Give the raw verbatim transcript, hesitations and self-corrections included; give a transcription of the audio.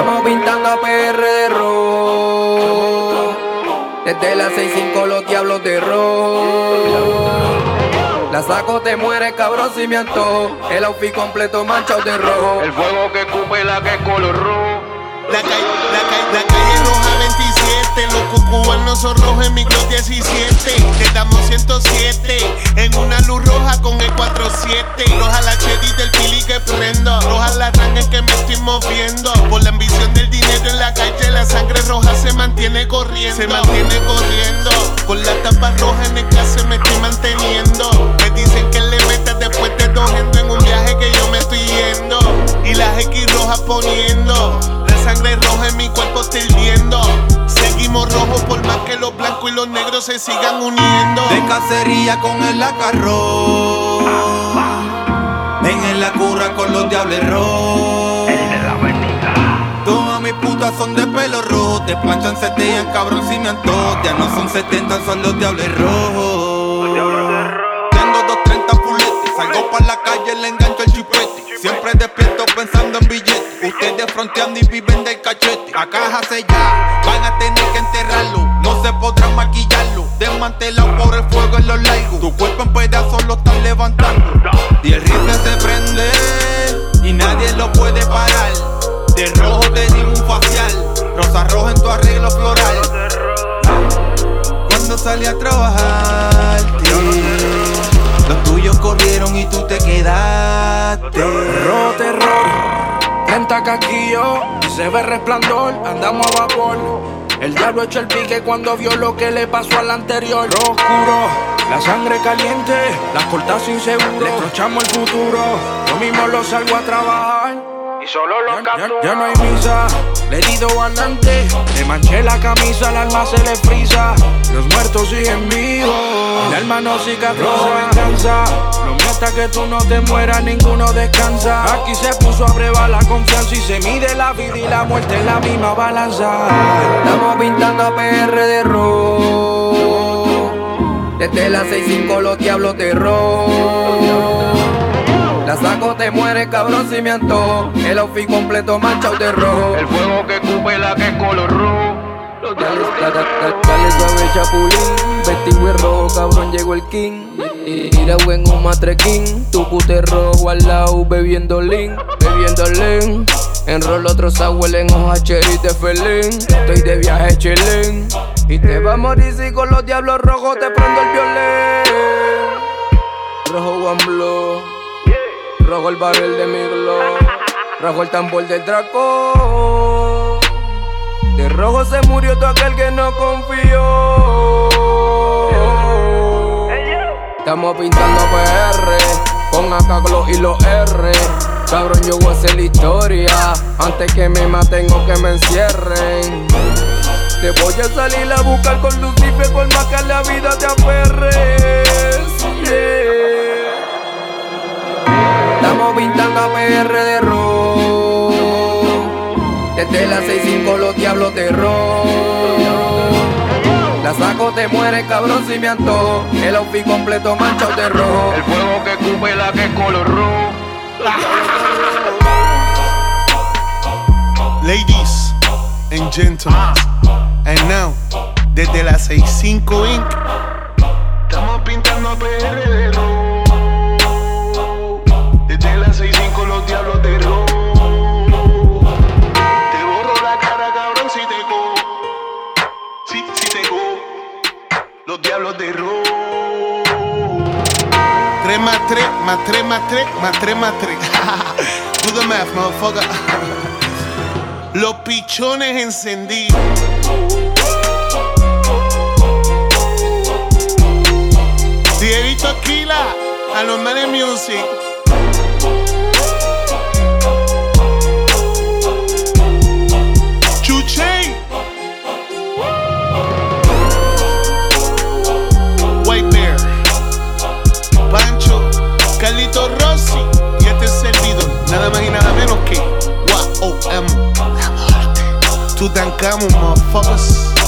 Estamos pintando a P R de rojo. Desde las seis cinco los diablos de rojo. La saco, te mueres, cabrón, si me antojo. El outfit completo manchado de rojo. El fuego que escupe la que es color rojo. La calle, la calle, la calle roja veintisiete. Los cubanos son rojos en mi Glock diecisiete. Te damos ciento siete en una luz roja con el cuatro siete. Roja la chedi del pili que prendo. Roja la tanga en que me estoy moviendo. Por la ambición del dinero en la calle, la sangre roja se mantiene corriendo. Se mantiene corriendo. Con la tapa roja en el caso me estoy manteniendo. Me dicen que le metas después de dojendo en un viaje que yo me estoy yendo. Y las X rojas poniendo. La sangre roja en mi cuerpo está hirviendo. Seguimos rojos por más que los blancos y los negros se sigan uniendo. De cacería con el acarro. En la curra con los diables rojos. Todas mis putas son de pelo rojo. Te planchan, setean, cabrón, si me antojo. Ya no son setenta, son los diables rojos. Tengo doscientos treinta puletes. Salgo pa' la calle, le engancho el chipete. Siempre despierto pensando en billetes. Ustedes fronteando y viven del cachete. A caja sellada, van a tener que enterrarlo. No se podrá maquillarlo. Desmantelado por el fuego en los largos. Tu cuerpo en pedazos lo están levantando. Y el rifle se prende y nadie lo puede parar. De rojo te dimos un facial. Rosa roja en tu arreglo floral. Cuando salí a trabajar, los tuyos corrieron y tú te quedaste. Rojo terror, treinta caquillos, se ve resplandor, andamos a vapor. El diablo echó el pique cuando vio lo que le pasó al anterior. Rojo oscuro, la sangre caliente, las cortas inseguros. Le trochamos el futuro, yo mismo lo salgo a trabajar. Y solo los ya, ya, ya no hay misa, le he ido adelante. Le manché la camisa, el alma se le frisa. Los muertos siguen vivos, el alma no cicatriza. Rojo venganza, lo mío hasta que tú no te mueras, ninguno descansa. Aquí se puso a prueba la confianza y se mide la vida y la muerte en la misma balanza. Estamos pintando a P R de rojo. Desde las seis cinco los diablos de rojo. La saco, te mueres, cabrón, si me antojo. El outfit completo manchado de rojo. El fuego que escupe la que es color rojo. Dale, dale, dale, dale suave, chapulín. Vestido es rojo, cabrón, llegó el king. Tirado en un matrequín. Tu cute rojo al lado, bebiendo lean. Bebiendo lean. Enrolo otro sour en hoja cherry de felín. Estoy de viaje chilín. Y te va a morir si con los diablos rojos te prendo el violín. Rojo one blow. Rojo el barril de mi glow. Rojo el tambor del Draco. De rojo se murió todo aquel que no confió. Estamos pintando P R con A K Glow y los R. Cabrón, yo voy a hacer la historia antes que me maten o que me encierren. Te voy a salir a buscar con Lucifer por más que a la vida te aferres. Yeah. Estamos pintando a P R de rojo. Desde las seis cinco los diablos de rojo. La saco, te mueres, cabrón, si me antojo. El outfit completo manchado de rojo. El fuego que escupe la que es color rojo. Ladies and gentlemen, and now, desde las seis cinco Incorporated, estamos pintando a P R de rojo. Desde las seis cinco los diablos de rojo. Te borro la cara, cabrón, si te cojo. Si, si te cojo. Los diablos de rojo. Tres más tres, más tres, más tres, más tres, más tres. Do the math, motherfucker. Los pichones encendidos. Dieguito Aquila, Anormal Music. Chuche. White Bear. Pancho. Carlito Rossi. Y este servidor, nada más y nada menos que W A O M. Tutankamón, motherfuckers.